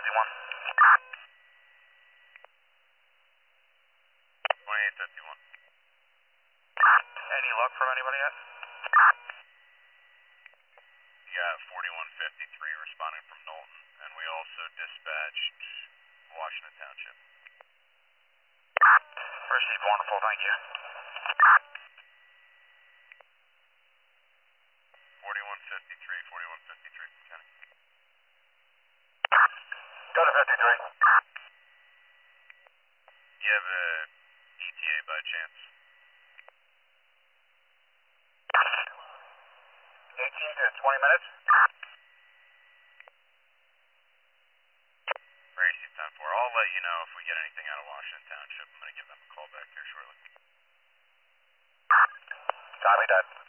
2851. Any luck from anybody yet? You got 4153 responding from Knowlton, and we also dispatched Washington Township. Received, wonderful, thank you. 4153 from Kenny. Go to 53. You have a ETA by chance? 18 to 20 minutes. Receive 10-4. I'll let you know if we get anything out of Washington Township. I'm going to give them a call back here shortly. Copy that.